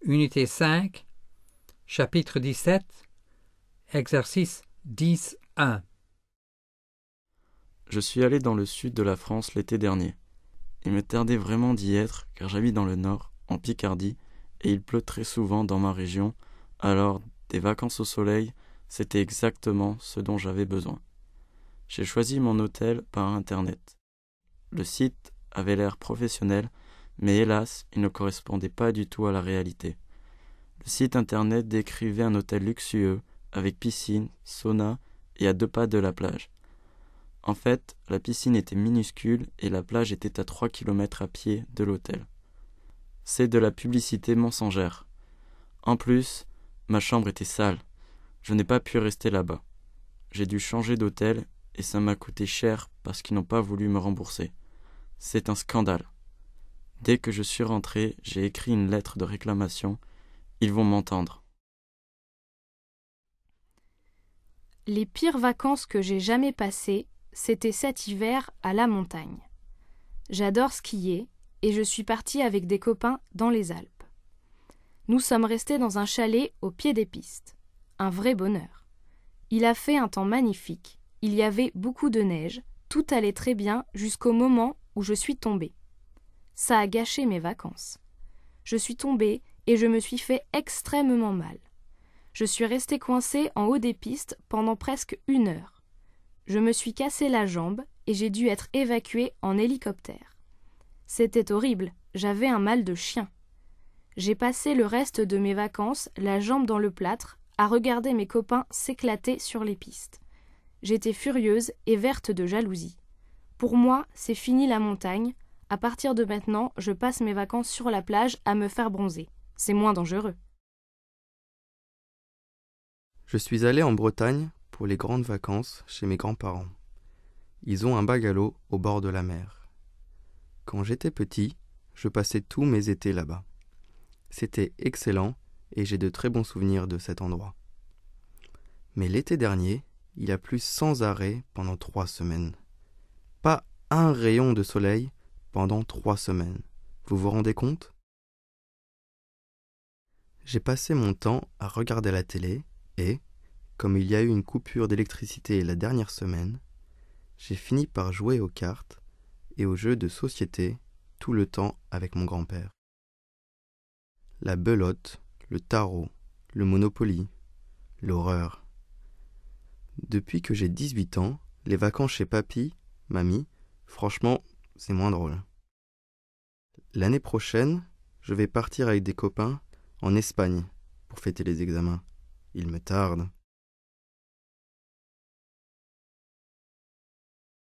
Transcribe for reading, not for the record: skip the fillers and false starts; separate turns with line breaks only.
Unité 5, chapitre 17, exercice 10.1.
Je suis allé dans le sud de la France l'été dernier. Il me tardait vraiment d'y être car j'habite dans le nord, en Picardie, et il pleut très souvent dans ma région, alors des vacances au soleil, c'était exactement ce dont j'avais besoin. J'ai choisi mon hôtel par internet. Le site avait l'air professionnel, mais hélas, il ne correspondait pas du tout à la réalité. Le site internet décrivait un hôtel luxueux, avec piscine, sauna et à 2 pas de la plage. En fait, la piscine était minuscule et la plage était à 3 km à pied de l'hôtel. C'est de la publicité mensongère. En plus, ma chambre était sale. Je n'ai pas pu rester là-bas. J'ai dû changer d'hôtel et ça m'a coûté cher parce qu'ils n'ont pas voulu me rembourser. C'est un scandale. Dès que je suis rentré, j'ai écrit une lettre de réclamation. Ils vont m'entendre.
Les pires vacances que j'ai jamais passées, c'était cet hiver à la montagne. J'adore skier et je suis partie avec des copains dans les Alpes. Nous sommes restés dans un chalet au pied des pistes. Un vrai bonheur. Il a fait un temps magnifique, il y avait beaucoup de neige, tout allait très bien jusqu'au moment où je suis tombée. Ça a gâché mes vacances. Je suis tombée et je me suis fait extrêmement mal. Je suis restée coincée en haut des pistes pendant presque 1 heure. Je me suis cassé la jambe et j'ai dû être évacuée en hélicoptère. C'était horrible, j'avais un mal de chien. J'ai passé le reste de mes vacances, la jambe dans le plâtre, à regarder mes copains s'éclater sur les pistes. J'étais furieuse et verte de jalousie. Pour moi, c'est fini la montagne. À partir de maintenant, je passe mes vacances sur la plage à me faire bronzer. C'est moins dangereux.
Je suis allé en Bretagne pour les grandes vacances chez mes grands-parents. Ils ont un bungalow au bord de la mer. Quand j'étais petit, je passais tous mes étés là-bas. C'était excellent et j'ai de très bons souvenirs de cet endroit. Mais l'été dernier, il a plu sans arrêt pendant 3 semaines. Pas un rayon de soleil pendant 3 semaines. Vous vous rendez compte ? J'ai passé mon temps à regarder la télé et, comme il y a eu une coupure d'électricité la dernière semaine, j'ai fini par jouer aux cartes et aux jeux de société tout le temps avec mon grand-père. La belote, le tarot, le Monopoly, l'horreur. Depuis que j'ai 18 ans, les vacances chez papy, mamie, franchement, c'est moins drôle. L'année prochaine, je vais partir avec des copains en Espagne pour fêter les examens. Il me tarde.